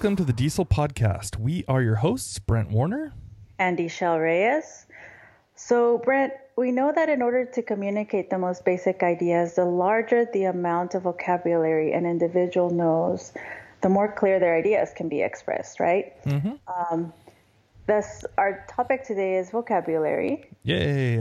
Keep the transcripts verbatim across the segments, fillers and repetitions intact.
welcome to the Diesel Podcast. We are your hosts, Brent Warner and Ishel Reyes. So, Brent, we know that in order to communicate the most basic ideas, the larger the amount of vocabulary an individual knows, the more clear their ideas can be expressed, right? Mm-hmm. Um, thus, our topic today is vocabulary. Yay!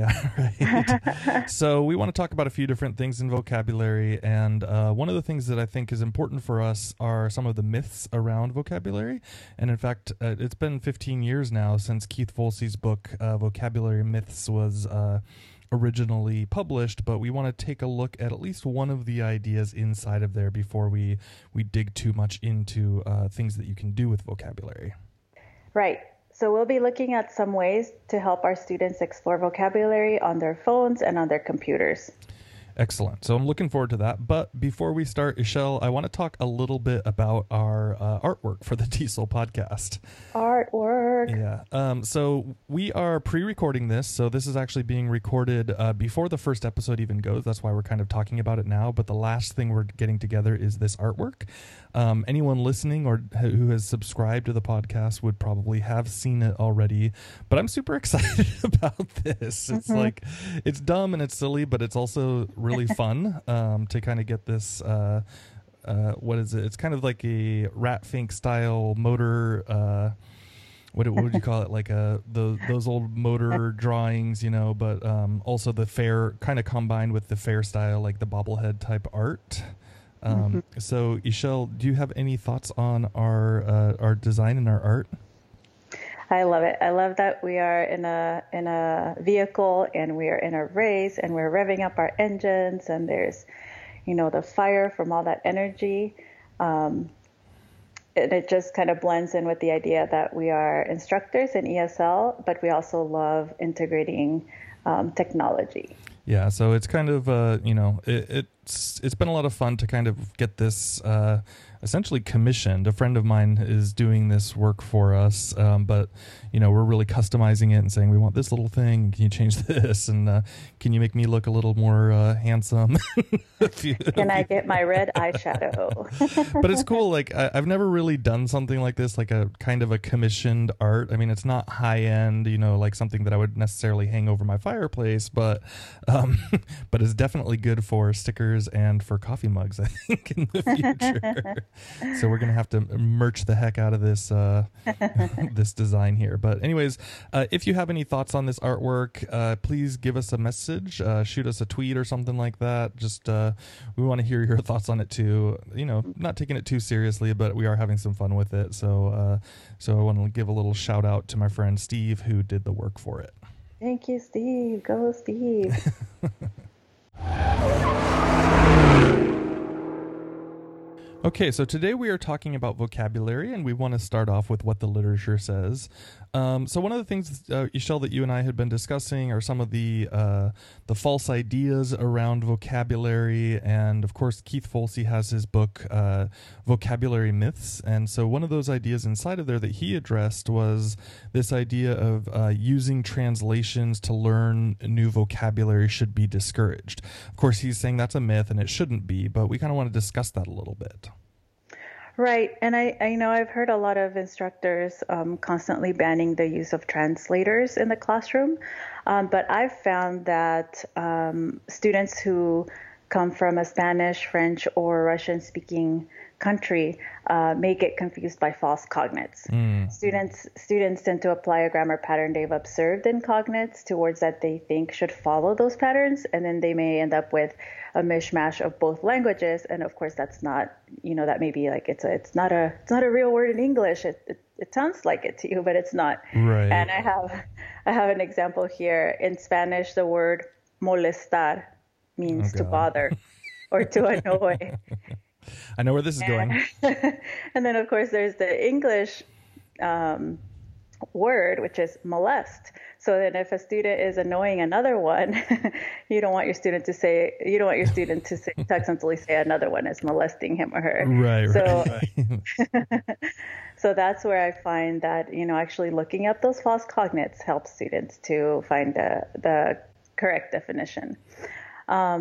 Right. So we want to talk about a few different things in vocabulary, and uh, one of the things that I think is important for us are some of the myths around vocabulary. And in fact, uh, it's been fifteen years now since Keith Folsey's book, uh, Vocabulary Myths, was uh, originally published, but we want to take a look at at least one of the ideas inside of there before we, we dig too much into uh, things that you can do with vocabulary. Right. So we'll be looking at some ways to help our students explore vocabulary on their phones and on their computers. Excellent. So I'm looking forward to that. But before we start, Ishel, I want to talk a little bit about our uh, artwork for the Diesel Podcast. Artwork. Yeah. Um, so we are pre-recording this. So this is actually being recorded uh, before the first episode even goes. That's why we're kind of talking about it now. But the last thing we're getting together is this artwork. Um, anyone listening or who has subscribed to the podcast would probably have seen it already. But I'm super excited about this. It's mm-hmm. like, it's dumb and it's silly, but it's also really fun um, to kind of get this, uh, uh, what is it? It's kind of like a Rat Fink style motor, uh, what, what would you call it? Like a, the, those old motor drawings, you know, but um, also the fair, kind of combined with the fair style, like the bobblehead type art. Um, mm-hmm. So, Ishel, do you have any thoughts on our uh, our design and our art? I love it. I love that we are in a in a vehicle and we are in a race and we're revving up our engines and there's, you know, the fire from all that energy. Um, and it just kind of blends in with the idea that we are instructors in E S L, but we also love integrating um, technology. Yeah, so it's kind of, uh, you know, it, it's it's been a lot of fun to kind of get this uh, essentially commissioned. A friend of mine is doing this work for us, um, but, you know, we're really customizing it and saying, we want this little thing, can you change this, and uh, can you make me look a little more uh, handsome? you, can I get my red eyeshadow? But it's cool, like, I, I've never really done something like this, like a kind of a commissioned art. I mean, it's not high-end, you know, like something that I would necessarily hang over my fireplace, but... Um, but it's definitely good for stickers and for coffee mugs, I think, in the future. So we're going to have to merch the heck out of this uh, this design here. But anyways, uh, if you have any thoughts on this artwork, uh, please give us a message, uh, shoot us a tweet or something like that. Just uh, we want to hear your thoughts on it too. You know, not taking it too seriously, but we are having some fun with it. So, uh, so I want to give a little shout out to my friend Steve who did the work for it. Thank you, Steve. Go, Steve. Okay, so today we are talking about vocabulary, and we want to start off with what the literature says. Um, so one of the things, uh, Ishel, that you and I had been discussing are some of the uh, the false ideas around vocabulary, and of course Keith Folsey has his book, uh, Vocabulary Myths, and so one of those ideas inside of there that he addressed was this idea of uh, using translations to learn new vocabulary should be discouraged. Of course, he's saying that's a myth and it shouldn't be, but we kind of want to discuss that a little bit. Right. And I, I know I've heard a lot of instructors um, constantly banning the use of translators in the classroom. Um, but I've found that um, students who come from a Spanish, French, or Russian-speaking country uh, may get confused by false cognates. Mm. Students students tend to apply a grammar pattern they've observed in cognates to words that they think should follow those patterns, and then they may end up with a mishmash of both languages. And of course, that's not, you know, that may be like it's a it's not a it's not a real word in English. It it, it sounds like it to you, but it's not. Right. And I have I have an example here. In Spanish, the word molestar means oh, to bother or to annoy. I know where this is going. And then, of course, there's the English um, word, which is molest. So then if a student is annoying another one, you don't want your student to say, you don't want your student to say, to accidentally say another one is molesting him or her. Right, so, right. So that's where I find that, you know, actually looking up those false cognates helps students to find the, the correct definition. Um,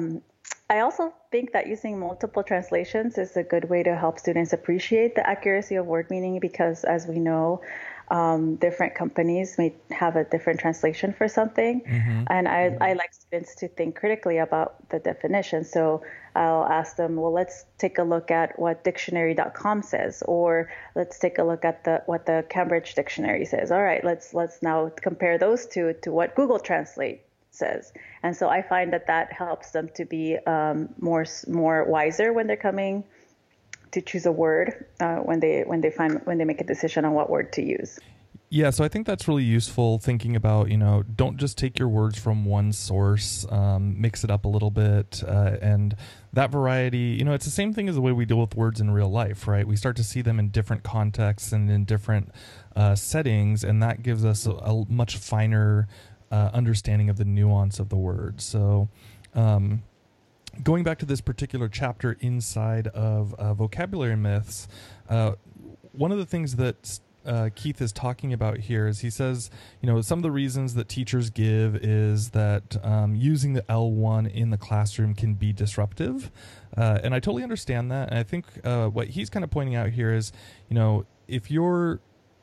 I also think that using multiple translations is a good way to help students appreciate the accuracy of word meaning because, as we know, um, different companies may have a different translation for something. Mm-hmm. And I, mm-hmm. I like students to think critically about the definition. So I'll ask them, well, let's take a look at what dictionary dot com says, or let's take a look at the what the Cambridge Dictionary says. All right, let's let's now compare those two to what Google Translate says. And so I find that that helps them to be um, more more wiser when they're coming to choose a word uh, when they when they find when they make a decision on what word to use. Yeah, so I think that's really useful thinking about, you know, don't just take your words from one source, um, mix it up a little bit, uh, and that variety, you know, it's the same thing as the way we deal with words in real life, right? We start to see them in different contexts and in different uh, settings, and that gives us a, a much finer uh, understanding of the nuance of the word. So, um, going back to this particular chapter inside of uh, vocabulary myths, uh, one of the things that uh, Keith is talking about here is he says, you know, some of the reasons that teachers give is that um, using the L one in the classroom can be disruptive. Uh, and I totally understand that. And I think uh, what he's kind of pointing out here is, you know, if you're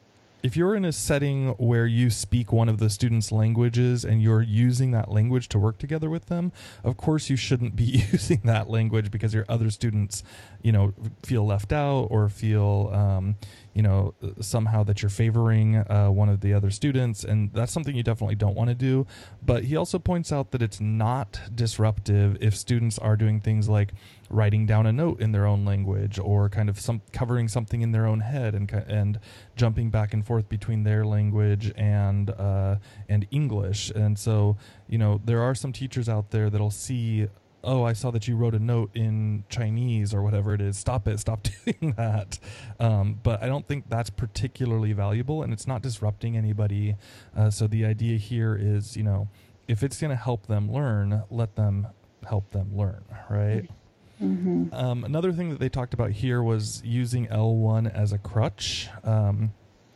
If you're in a setting where you speak one of the students' languages and you're using that language to work together with them, of course you shouldn't be using that language because your other students, you know, feel left out or feel, um, you know, somehow that you're favoring uh, one of the other students. And that's something you definitely don't want to do. But he also points out that it's not disruptive if students are doing things like writing down a note in their own language or kind of some covering something in their own head and and jumping back and forth between their language and uh, and English. And so, you know, there are some teachers out there that'll see, oh, I saw that you wrote a note in Chinese or whatever it is. Stop it. Stop doing that. Um, but I don't think that's particularly valuable, and it's not disrupting anybody. Uh, so the idea here is, you know, if it's going to help them learn, let them help them learn, right? Mm-hmm. Um, another thing that they talked about here was using L one as a crutch. Um,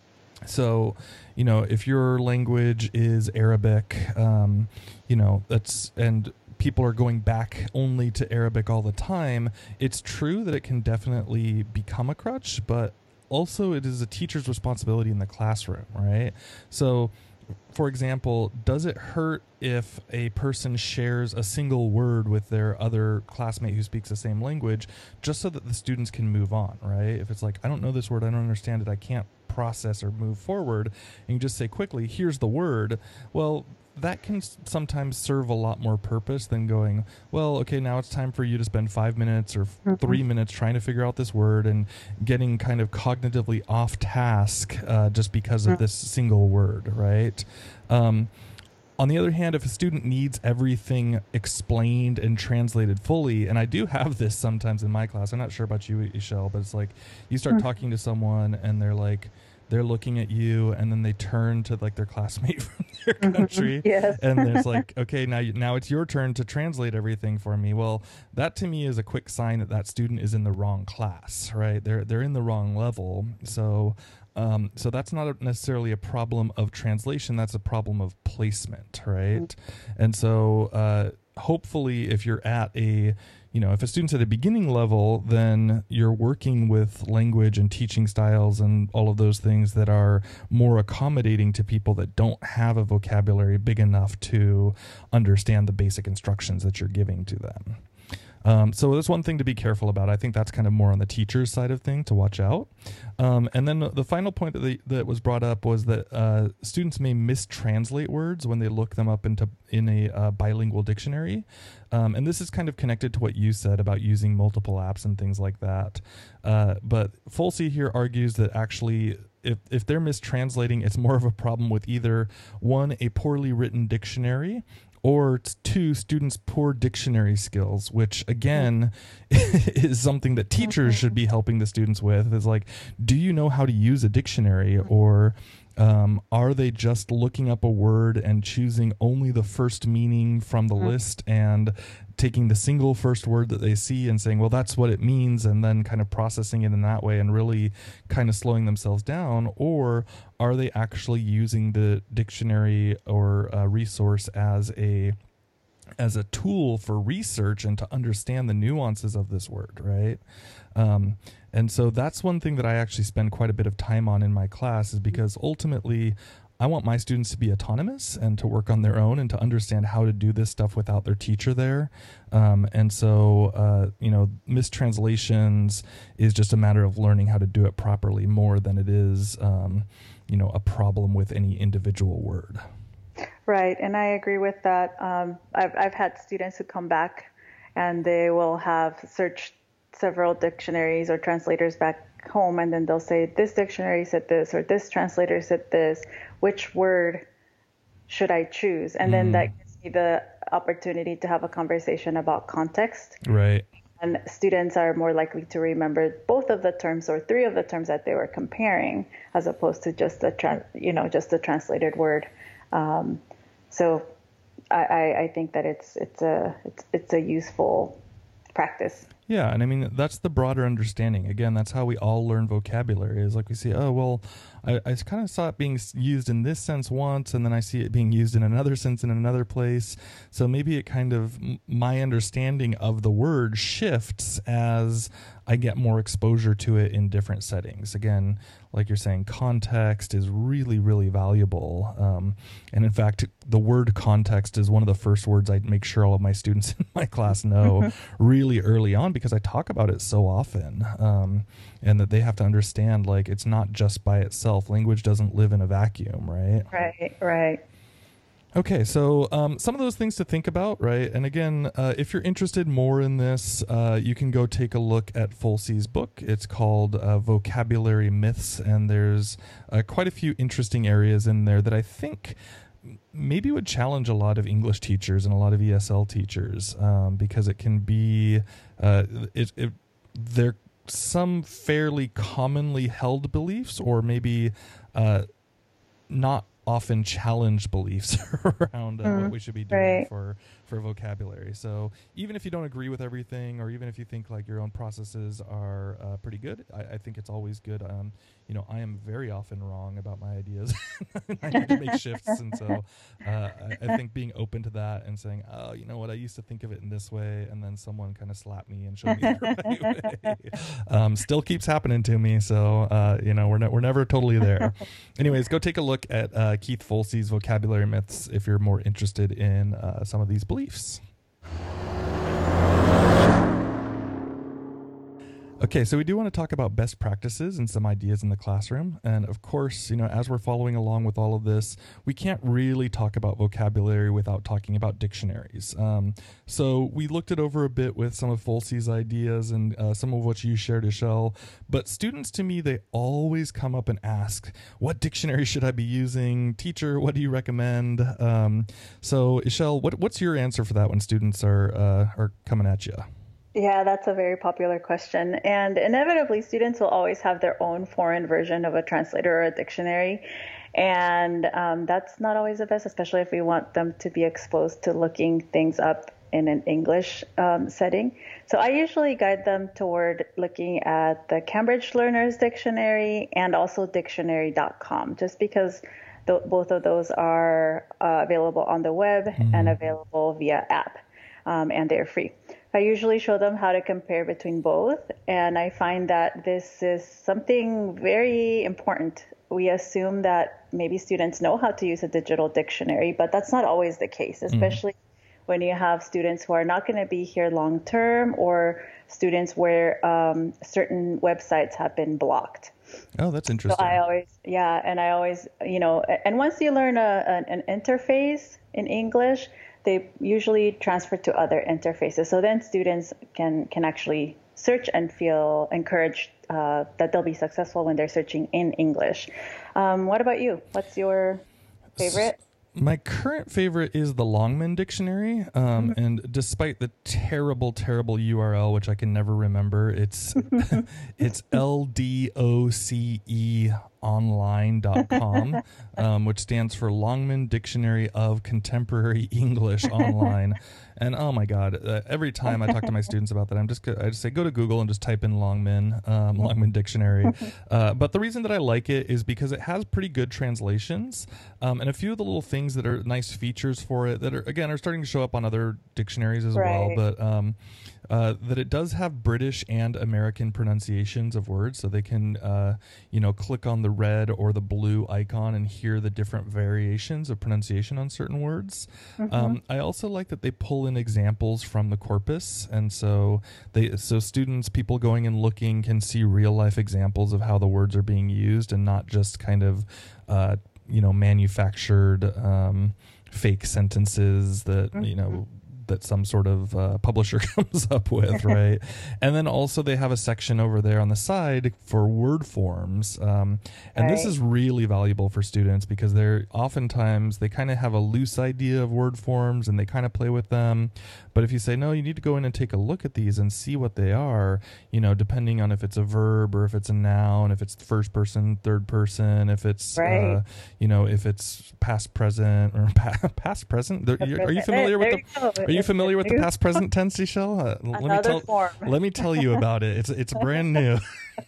so, you know, if your language is Arabic, um, you know, that's, and people are going back only to Arabic all the time, it's true that it can definitely become a crutch, but also it is a teacher's responsibility in the classroom, right? So, for example, does it hurt if a person shares a single word with their other classmate who speaks the same language just so that the students can move on, right? If it's like, I don't know this word, I don't understand it, I can't process or move forward, and you just say quickly, here's the word, well, that can sometimes serve a lot more purpose than going, well, okay, now it's time for you to spend five minutes or mm-hmm. three minutes trying to figure out this word and getting kind of cognitively off task uh, just because of this single word, right? Um, on the other hand, if a student needs everything explained and translated fully, and I do have this sometimes in my class, I'm not sure about you, Ishel, but it's like you start mm-hmm. talking to someone and they're like, they're looking at you, and then they turn to like their classmate from their country, yes. and there's like, okay, now you, now it's your turn to translate everything for me. Well, that to me is a quick sign that that student is in the wrong class, right? They're they're in the wrong level. So, um, so that's not a, necessarily a problem of translation. That's a problem of placement, right? Mm-hmm. And so, uh, hopefully, if you're at a You know, if a student's at a beginning level, then you're working with language and teaching styles and all of those things that are more accommodating to people that don't have a vocabulary big enough to understand the basic instructions that you're giving to them. Um, so that's one thing to be careful about. I think that's kind of more on the teacher's side of thing to watch out. Um, and then the final point that they, that was brought up was that uh, students may mistranslate words when they look them up into in a uh, bilingual dictionary. Um, and this is kind of connected to what you said about using multiple apps and things like that. Uh, but Folsey here argues that actually if, if they're mistranslating, it's more of a problem with either, one, a poorly written dictionary, or two, students' poor dictionary skills, which again is something that teachers should be helping the students with. Is like, do you know how to use a dictionary, or um, are they just looking up a word and choosing only the first meaning from the list and taking the single first word that they see and saying, well, that's what it means, and then kind of processing it in that way and really kind of slowing themselves down? Or are they actually using the dictionary or uh, resource as a as a tool for research and to understand the nuances of this word, right? Um, and so that's one thing that I actually spend quite a bit of time on in my class, is because ultimately I want my students to be autonomous and to work on their own and to understand how to do this stuff without their teacher there. Um, and so, uh, you know, mistranslations is just a matter of learning how to do it properly more than it is, um, you know, a problem with any individual word. Right, and I agree with that. Um, I've I've had students who come back and they will have searched several dictionaries or translators back home, and then they'll say, this dictionary said this, or this translator said this. Which word should I choose? And then mm. that gives me the opportunity to have a conversation about context. Right. And students are more likely to remember both of the terms or three of the terms that they were comparing, as opposed to just the tra- you know just the translated word. Um, so I, I, I think that it's it's a it's it's a useful practice. Yeah, and I mean, that's the broader understanding. Again, that's how we all learn vocabulary, is like we see, oh, well, I, I kind of saw it being used in this sense once, and then I see it being used in another sense in another place. So maybe it kind of, my understanding of the word shifts as I get more exposure to it in different settings. Again, like you're saying, context is really, really valuable. Um, and in fact, the word context is one of the first words I make sure all of my students in my class know really early on, because I talk about it so often, um, and that they have to understand, like, it's not just by itself. Language doesn't live in a vacuum, right? Right, right. Okay, so um, some of those things to think about, right? And again, uh, if you're interested more in this, uh, you can go take a look at Folsey's book. It's called uh, Vocabulary Myths, and there's uh, quite a few interesting areas in there that I think maybe would challenge a lot of English teachers and a lot of E S L teachers, um, because it can be, uh, it, it, they're some fairly commonly held beliefs, or maybe uh, not often challenged beliefs around uh, mm, what we should be doing right. for for vocabulary. So even if you don't agree with everything, or even if you think like your own processes are uh, pretty good, I, I think it's always good. Um, you know, I am very often wrong about my ideas. I need to make shifts, and so uh, I, I think being open to that and saying, oh, you know what, I used to think of it in this way, and then someone kind of slapped me and showed me the right way. Um, still keeps happening to me. So uh, you know, we're ne- we're never totally there. Anyways, go take a look at uh, Keith Folsey's Vocabulary Myths if you're more interested in uh, some of these beliefs. Okay, so we do want to talk about best practices and some ideas in the classroom. And of course, you know, as we're following along with all of this, we can't really talk about vocabulary without talking about dictionaries. Um, so we looked it over a bit with some of Folsey's ideas and uh, some of what you shared, Ishel. But students, to me, they always come up and ask, what dictionary should I be using? Teacher, what do you recommend? Um, so Ishel, what, what's your answer for that when students are uh, are coming at you? Yeah, that's a very popular question. And inevitably, students will always have their own foreign version of a translator or a dictionary. And um, that's not always the best, especially if we want them to be exposed to looking things up in an English um, setting. So I usually guide them toward looking at the Cambridge Learners Dictionary and also dictionary dot com, just because th- both of those are uh, available on the web mm-hmm. and available via app, um, and they're free. I usually show them how to compare between both, and I find that this is something very important. We assume that maybe students know how to use a digital dictionary, but that's not always the case, especially mm. when you have students who are not going to be here long term, or students where um, certain websites have been blocked. Oh, that's interesting. So I always, yeah, and I always, you know, and once you learn a, an, an interface in English, they usually transfer to other interfaces. So then students can, can actually search and feel encouraged uh, that they'll be successful when they're searching in English. Um, what about you? What's your favorite? My current favorite is the Longman Dictionary, um, mm-hmm. and despite the terrible, terrible U R L, which I can never remember, it's it's L D O C E online dot com, um, which stands for Longman Dictionary of Contemporary English Online. And oh my God, uh, every time I talk to my students about that, I'm just go- I just say go to Google and just type in Longman, um, Longman Dictionary. Uh, but the reason that I like it is because it has pretty good translations, um, and a few of the little things that are nice features for it that are again are starting to show up on other dictionaries as Right. well. But um, uh, that it does have British and American pronunciations of words, so they can uh, you know click on the red or the blue icon and hear the different variations of pronunciation on certain words. Mm-hmm. Um, I also like that they pull in examples from the corpus, and so they so students, people going and looking, can see real life examples of how the words are being used, and not just kind of uh, you know manufactured um, fake sentences that mm-hmm. you know that some sort of uh, publisher comes up with, right? And then also they have a section over there on the side for word forms. Um, and right. This is really valuable for students because they're oftentimes, they kind of have a loose idea of word forms and they kind of play with them. But if you say, no, you need to go in and take a look at these and see what they are, you know, depending on if it's a verb or if it's a noun, if it's first person, third person, if it's, right. uh, you know, if it's past, present, or pa- past, present. Are you, are you familiar there, with there the... Are you familiar with the past present tense, Ishel? Uh, let me tell form. let me tell you about it. It's it's brand new.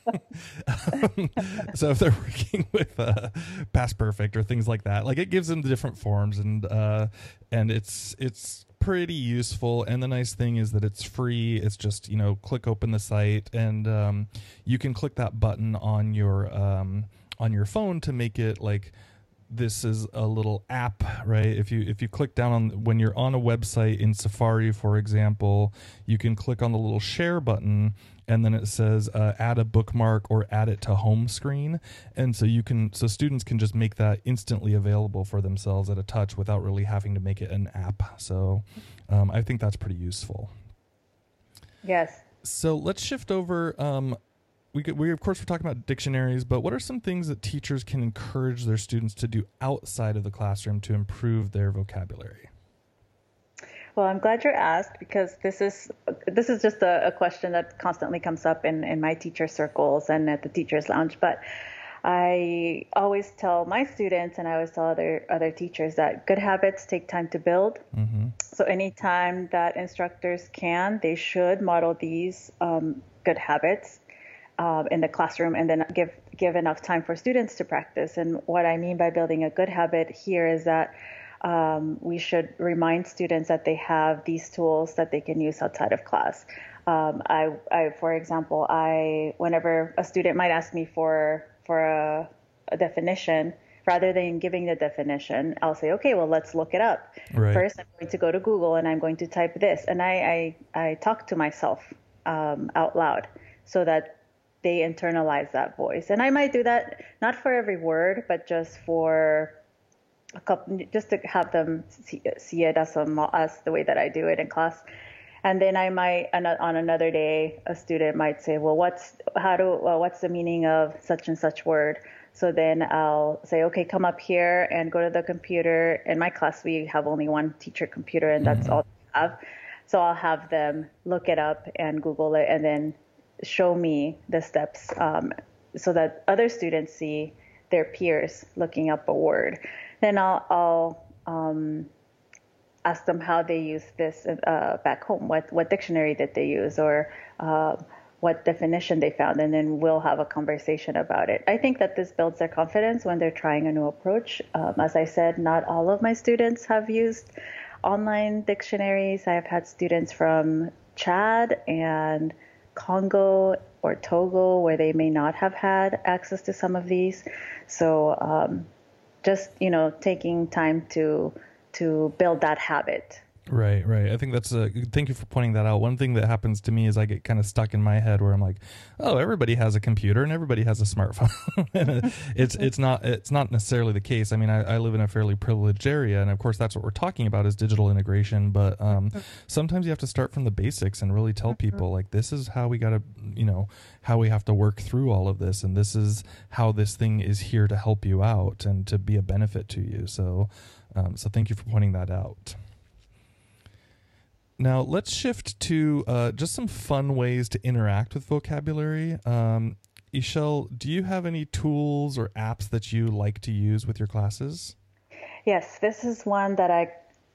um, so if they're working with uh, past perfect or things like that, like it gives them the different forms, and uh, and it's it's pretty useful. And the nice thing is that it's free. It's just, you know, click open the site, and um, you can click that button on your um, on your phone to make it like. This is a little app, right? If you if you click down on when you're on a website in Safari, for example, you can click on the little share button, and then it says uh, add a bookmark or add it to home screen, and so you can so students can just make that instantly available for themselves at a touch without really having to make it an app. So um, I think that's pretty useful. Yes. So let's shift over. Um, We, could, we of course, we're talking about dictionaries, but what are some things that teachers can encourage their students to do outside of the classroom to improve their vocabulary? Well, I'm glad you're asked because this is this is just a, a question that constantly comes up in, in my teacher circles and at the teachers lounge. But I always tell my students, and I always tell other other teachers, that good habits take time to build. Mm-hmm. So anytime that instructors can, they should model these um, good habits Um, in the classroom, and then give give enough time for students to practice. And what I mean by building a good habit here is that um, we should remind students that they have these tools that they can use outside of class. Um, I, I, for example, I whenever a student might ask me for for a, a definition, rather than giving the definition, I'll say, okay, well, let's look it up. Right. First, I'm going to go to Google and I'm going to type this, and I I, I talk to myself um, out loud so that they internalize that voice. And I might do that not for every word, but just for a couple, just to have them see, see it as, a, as the way that I do it in class. And then I might, on another day, a student might say, well, what's, how do, well, what's the meaning of such and such word? So then I'll say, okay, come up here and go to the computer. In my class, we have only one teacher computer, and that's mm-hmm. all we have. So I'll have them look it up and Google it, and then show me the steps um, so that other students see their peers looking up a word. Then I'll, I'll um, ask them how they use this uh, back home, what, what dictionary did they use, or uh, what definition they found, and then we'll have a conversation about it. I think that this builds their confidence when they're trying a new approach. Um, as I said, not all of my students have used online dictionaries. I have had students from Chad and Congo or Togo where they may not have had access to some of these. So um, just, you know, taking time to to build that habit. Right, right. I think that's a, thank you for pointing that out. One thing that happens to me is I get kind of stuck in my head where I'm like, oh, everybody has a computer and everybody has a smartphone. it's it's not it's not necessarily the case. I mean, I, I live in a fairly privileged area, and of course that's what we're talking about is digital integration. But um, sometimes you have to start from the basics and really tell people like, this is how we got to, you know, how we have to work through all of this, and this is how this thing is here to help you out and to be a benefit to you. So, um, so thank you for pointing that out. Now, let's shift to uh, just some fun ways to interact with vocabulary. Um, Ishel, do you have any tools or apps that you like to use with your classes? Yes, this is one that I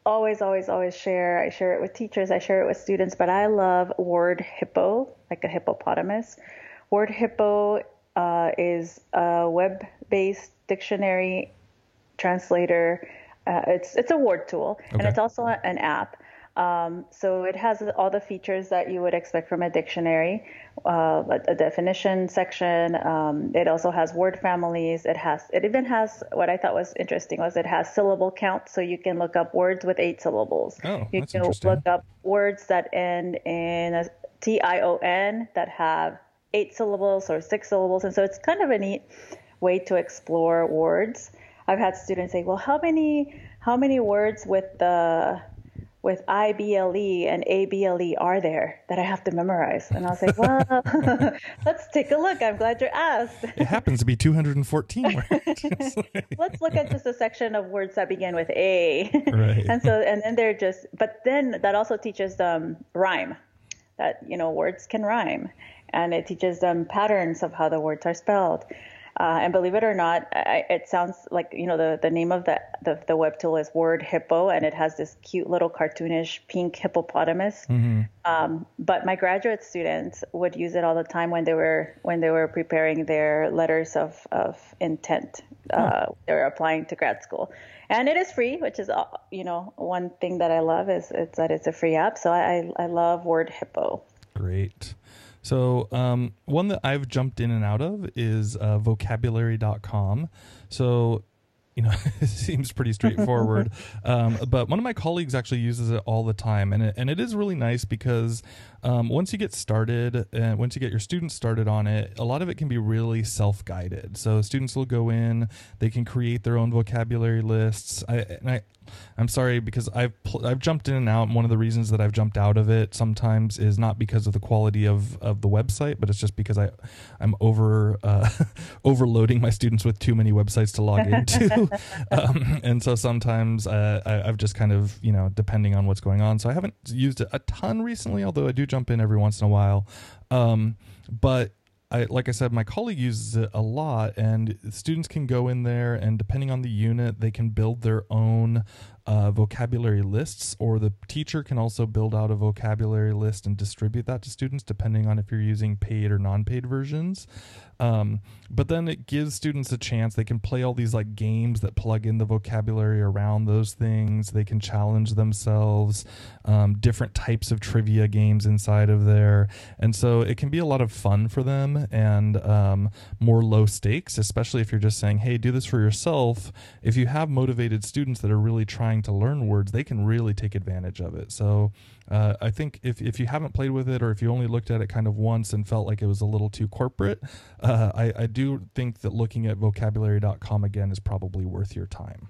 always, always, always share. I share it with teachers. I share it with students. But I love Word Hippo, like a hippopotamus. Word Hippo uh, is a web-based dictionary translator. Uh, it's it's a word tool, okay. And it's also an app. Um, so it has all the features that you would expect from a dictionary, uh, a, a definition section. Um, it also has word families. It has, it even has, what I thought was interesting was it has syllable count. So you can look up words with eight syllables. Oh, you that's can interesting. look up words that end in a T I O N that have eight syllables or six syllables. And so it's kind of a neat way to explore words. I've had students say, well, how many, how many words with the, with I B L E and A B L E are there that I have to memorize? And I'll say, well, let's take a look. I'm glad you asked. It happens to be two hundred fourteen words. Let's look at just a section of words that begin with A. Right. And so, and then they're just, but then that also teaches them rhyme, that, you know, words can rhyme. And it teaches them patterns of how the words are spelled. Uh, and believe it or not, I, it sounds like, you know, the, the name of the, the, the web tool is Word Hippo, and it has this cute little cartoonish pink hippopotamus. Mm-hmm. Um, but my graduate students would use it all the time when they were when they were preparing their letters of, of intent. Uh, oh. They were applying to grad school. And it is free, which is, you know, one thing that I love is it's that it's a free app. So I, I love Word Hippo. Great. So um, one that I've jumped in and out of is uh, vocabulary dot com. So, you know, it seems pretty straightforward. um, but one of my colleagues actually uses it all the time. And it, and it is really nice because um, once you get started, and once you get your students started on it, a lot of it can be really self-guided. So students will go in, they can create their own vocabulary lists. I, and I, I'm sorry because I've pl- I've jumped in and out. And one of the reasons that I've jumped out of it sometimes is not because of the quality of, of the website, but it's just because I I'm over uh, overloading my students with too many websites to log into, um, and so sometimes uh, I, I've just kind of, you know, depending on what's going on. So I haven't used it a ton recently, although I do jump in every once in a while. Um, but I, like I said, my colleague uses it a lot, and students can go in there, and depending on the unit, they can build their own uh, vocabulary lists, or the teacher can also build out a vocabulary list and distribute that to students, depending on if you're using paid or non-paid versions. Um, but then it gives students a chance. They can play all these like games that plug in the vocabulary around those things. They can challenge themselves, um, different types of trivia games inside of there. And so it can be a lot of fun for them and um, more low stakes, especially if you're just saying, hey, do this for yourself. If you have motivated students that are really trying to learn words, they can really take advantage of it. So uh, I think if, if you haven't played with it, or if you only looked at it kind of once and felt like it was a little too corporate, uh, I, I do think that looking at vocabulary dot com again is probably worth your time.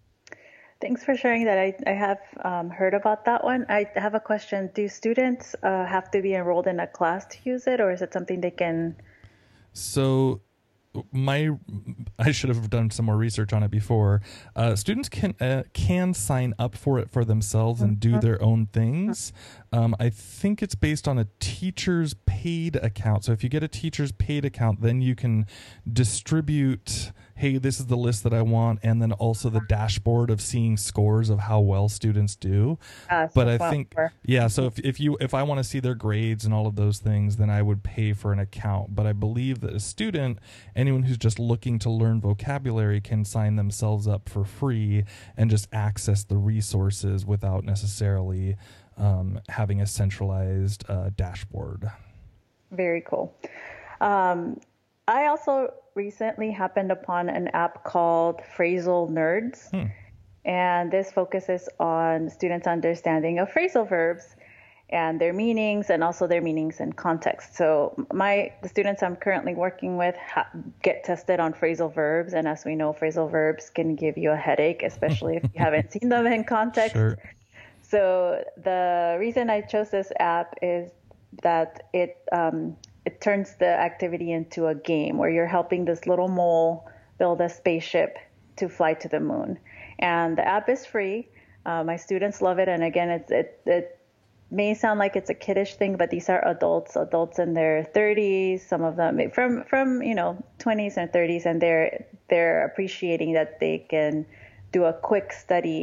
Thanks for sharing that. I, I have um, heard about that one. I have a question. Do students uh, have to be enrolled in a class to use it, or is it something they can? So my I should have done some more research on it before. Uh, students can uh, can sign up for it for themselves and do their own things. Um, I think it's based on a teacher's paid account. So if you get a teacher's paid account, then you can distribute, hey, this is the list that I want, and then also the dashboard of seeing scores of how well students do. Uh, but I think, yeah, so if, if you if I want to see their grades and all of those things, then I would pay for an account. But I believe that a student, anyone who's just looking to learn vocabulary, can sign themselves up for free and just access the resources without necessarily um, having a centralized uh, dashboard. Very cool. Um, I also recently happened upon an app called Phrasal Nerds. Hmm. And this focuses on students' understanding of phrasal verbs and their meanings, and also their meanings in context. So my the students I'm currently working with ha- get tested on phrasal verbs. And as we know, phrasal verbs can give you a headache, especially if you haven't seen them in context. Sure. So the reason I chose this app is that it um, it turns the activity into a game where you're helping this little mole build a spaceship to fly to the moon. And the app is free. Uh, my students love it. And again, it's, it, it may sound like it's a kiddish thing, but these are adults, adults in their thirties, some of them from, from, you know, twenties and thirties. And they're, they're appreciating that they can do a quick study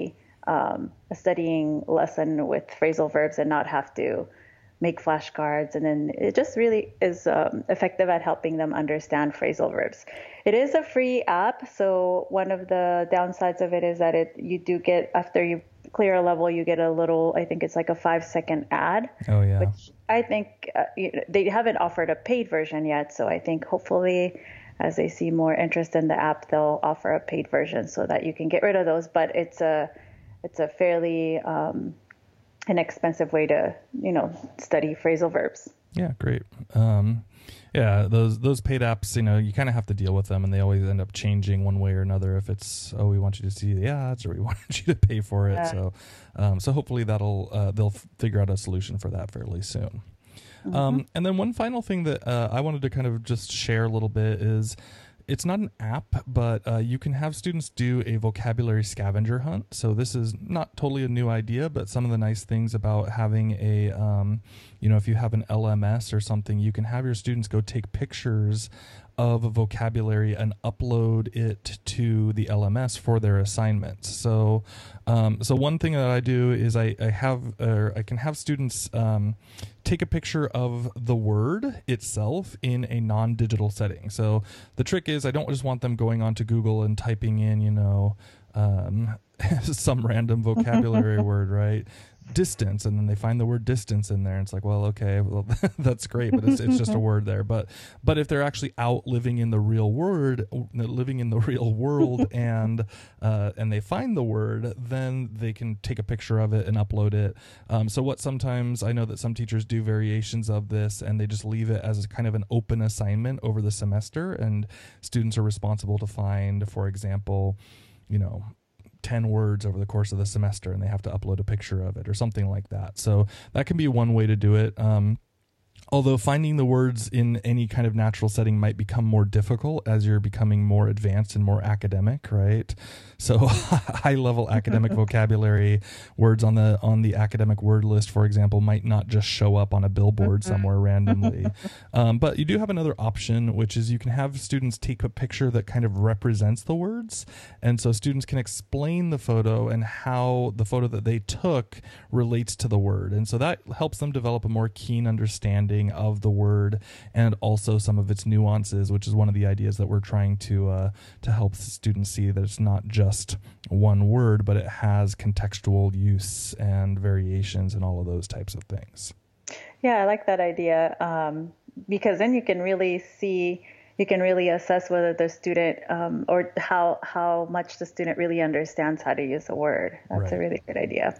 um, a studying lesson with phrasal verbs and not have to make flashcards. And then it just really is um, effective at helping them understand phrasal verbs. It is a free app, so one of the downsides of it is that it you do get, after you clear a level, you get a little, I think it's like a five second ad. Oh, yeah. Which I think uh, you know, they haven't offered a paid version yet. So I think hopefully as they see more interest in the app, they'll offer a paid version so that you can get rid of those. But it's a, it's a fairly um, inexpensive way to, you know, study phrasal verbs. Yeah, great. Um, yeah, those those paid apps, you know, you kind of have to deal with them, and they always end up changing one way or another. If it's, oh, we want you to see the ads, or we want you to pay for it. Yeah. So, um, so hopefully that'll uh, they'll f- figure out a solution for that fairly soon. Mm-hmm. Um, and then one final thing that uh, I wanted to kind of just share a little bit is, it's not an app, but uh, you can have students do a vocabulary scavenger hunt. So this is not totally a new idea, but some of the nice things about having a, um, you know, if you have an L M S or something, you can have your students go take pictures of a vocabulary and upload it to the L M S for their assignments. So, um, so one thing that I do is I, I have, or I can have students um, take a picture of the word itself in a non-digital setting. So the trick is I don't just want them going onto Google and typing in, you know, um, some random vocabulary word, right? Distance, and then they find the word distance in there, and it's like, well, okay, well, that's great, but it's, it's just a word there. But but if they're actually out living in the real word, living in the real world, and uh, and they find the word, then they can take a picture of it and upload it. Um, so what sometimes I know that some teachers do variations of this, and they just leave it as kind of an open assignment over the semester, and students are responsible to find, for example, you know, ten words over the course of the semester, and they have to upload a picture of it or something like that. So that can be one way to do it. Um, although finding the words in any kind of natural setting might become more difficult as you're becoming more advanced and more academic, right? So high level academic vocabulary words on the on the academic word list, for example, might not just show up on a billboard somewhere randomly. Um, but you do have another option, which is you can have students take a picture that kind of represents the words. And so students can explain the photo and how the photo that they took relates to the word. And so that helps them develop a more keen understanding of the word and also some of its nuances, which is one of the ideas that we're trying to uh, to help students see, that it's not just one word, but it has contextual use and variations and all of those types of things. Yeah, I like that idea um, because then you can really see, you can really assess whether the student um, or how how much the student really understands how to use a word. That's right. A really good idea.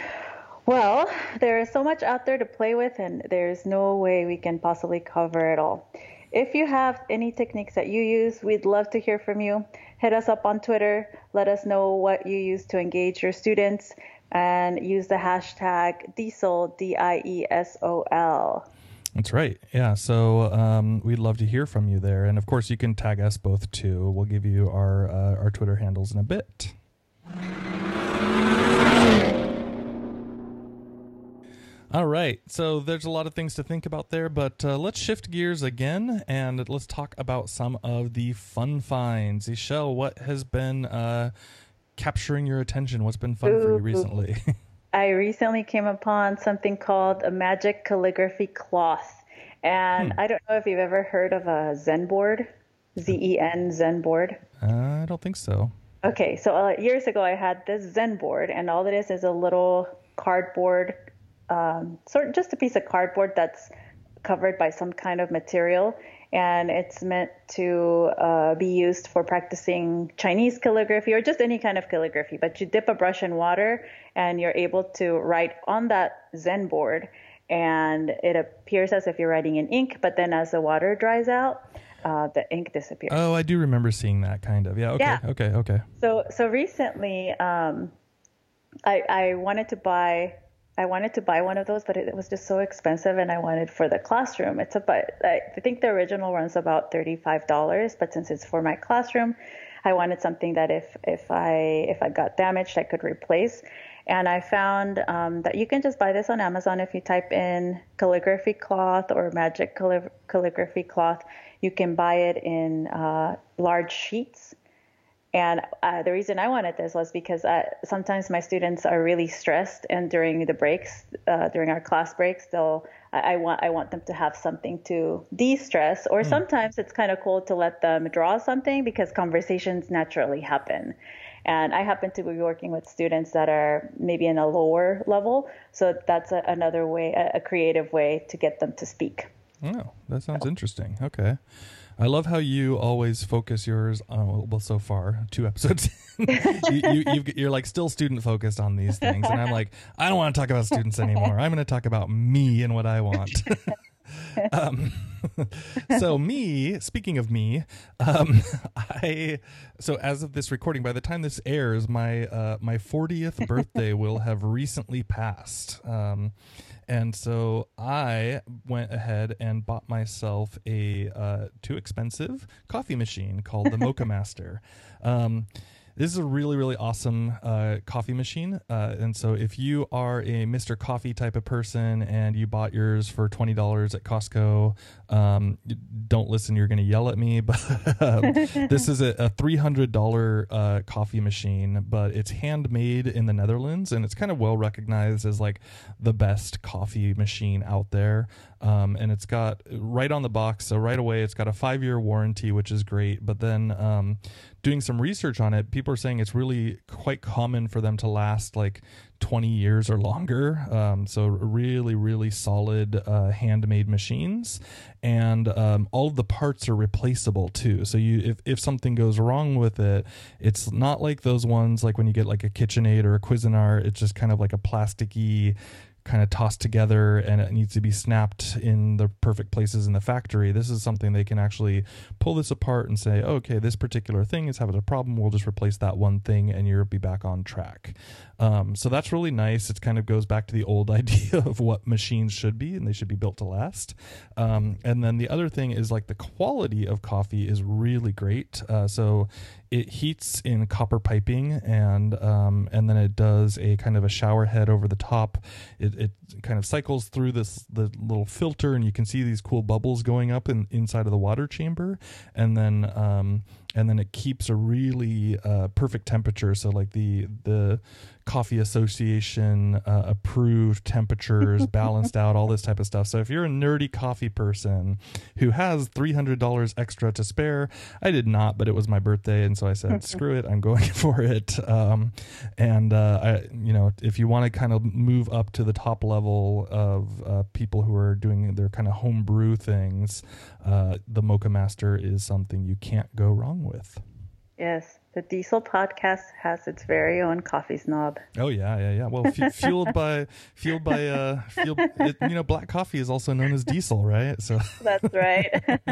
Well, there is so much out there to play with, and there's no way we can possibly cover it all. If you have any techniques that you use, we'd love to hear from you. Hit us up on Twitter. Let us know what you use to engage your students, and use the hashtag Diesel, D I E S O L. That's right. Yeah. So um, we'd love to hear from you there. And of course, you can tag us both too. We'll give you our, uh, our Twitter handles in a bit. All right, so there's a lot of things to think about there, but uh, let's shift gears again and let's talk about some of the fun finds. Ishel, what has been uh, capturing your attention? What's been fun Ooh. for you recently? I recently came upon something called a magic calligraphy cloth, and hmm. I don't know if you've ever heard of a Zen board, Z E N, Zen board. Uh, I don't think so. Okay, so uh, years ago I had this Zen board, and all it is is a little cardboard Um, sort of just a piece of cardboard that's covered by some kind of material, and it's meant to uh, be used for practicing Chinese calligraphy or just any kind of calligraphy. But you dip a brush in water and you're able to write on that Zen board, and it appears as if you're writing in ink, but then as the water dries out, uh, the ink disappears. Oh, I do remember seeing that kind of. Yeah. Okay. Yeah. Okay. Okay. So, so recently, um, I, I wanted to buy I wanted to buy one of those, but it was just so expensive, and I wanted for the classroom. It's about, I think the original runs about thirty-five dollars, but since it's for my classroom, I wanted something that if, if I if I got damaged, I could replace. And I found um, that you can just buy this on Amazon. If you type in calligraphy cloth or magic calli- calligraphy cloth, you can buy it in uh, large sheets. And uh, the reason I wanted this was because uh, sometimes my students are really stressed, and during the breaks, uh, during our class breaks, they'll I, I want I want them to have something to de-stress. Or mm. sometimes it's kind of cool to let them draw something because conversations naturally happen. And I happen to be working with students that are maybe in a lower level, so that's a, another way, a, a creative way to get them to speak. Oh, that sounds so interesting. Okay. I love how you always focus yours on, well, so far, two episodes, you, you, you've, you're like still student focused on these things. And I'm like, I don't want to talk about students anymore. I'm going to talk about me and what I want. um, so me, speaking of me, um, I, so as of this recording, by the time this airs, my, uh, my fortieth birthday will have recently passed. Um, And so I went ahead and bought myself a uh, too expensive coffee machine called the Mocha Master. Um, this is a really, really awesome uh, coffee machine. Uh, and so if you are a Mister Coffee type of person and you bought yours for twenty dollars at Costco, um, don't listen, you're going to yell at me. But um, this is a, a three hundred dollars uh, coffee machine, but it's handmade in the Netherlands, and it's kind of well recognized as like the best coffee machine out there. Um, and it's got right on the box, so right away it's got a five-year warranty, which is great. But then um, doing some research on it, people are saying it's really quite common for them to last like twenty years or longer. Um, so really, really solid uh, handmade machines. And um, all of the parts are replaceable too. So you, if, if something goes wrong with it, it's not like those ones like when you get like a KitchenAid or a Cuisinart. It's just kind of like a plasticky kind of tossed together and it needs to be snapped in the perfect places in the factory. This is something they can actually pull this apart and say, oh, okay, this particular thing is having a problem. We'll just replace that one thing and you'll be back on track. Um, so that's really nice. It kind of goes back to the old idea of what machines should be, and they should be built to last. Um, and then the other thing is like the quality of coffee is really great. Uh, so it heats in copper piping, and um, and then it does a kind of a shower head over the top. It, it kind of cycles through this the little filter, and you can see these cool bubbles going up in, inside of the water chamber, and then um, and then it keeps a really uh, perfect temperature. So like the the Coffee Association uh, approved temperatures, balanced out, all this type of stuff. So if you're a nerdy coffee person who has three hundred dollars extra to spare, I did not, but it was my birthday, and so I said, screw it, I'm going for it. Um, and uh, I, you know, if you want to kind of move up to the top level of uh, people who are doing their kind of homebrew things, uh, the Mocha Master is something you can't go wrong with. Yes. The Diesel podcast has its very own coffee snob. Oh yeah, yeah, yeah. Well, f- fueled by fueled by uh, fueled. It, you know, black coffee is also known as diesel, right? So that's right.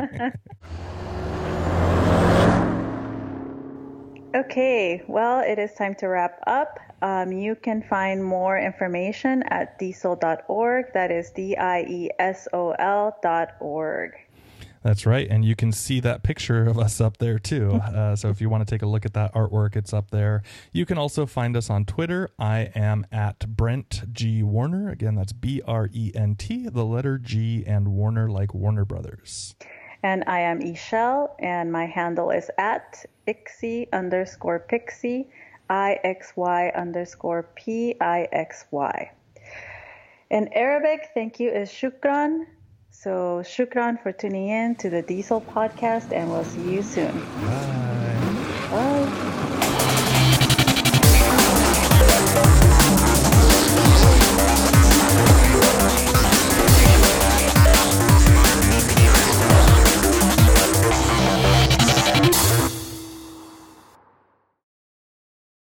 Okay, well, it is time to wrap up. Um, you can find more information at diesel dot org. That is D I E S O L dot org. That's right. And you can see that picture of us up there too. Uh, so if you want to take a look at that artwork, it's up there. You can also find us on Twitter. I am at Brent G. Warner. Again, that's B R E N T, the letter G, and Warner like Warner Brothers. And I am Ishel, and my handle is at Ixy underscore Pixie, I X Y underscore P I X Y. In Arabic, thank you is shukran. So shukran for tuning in to the Diesel podcast, and we'll see you soon. Bye. Bye.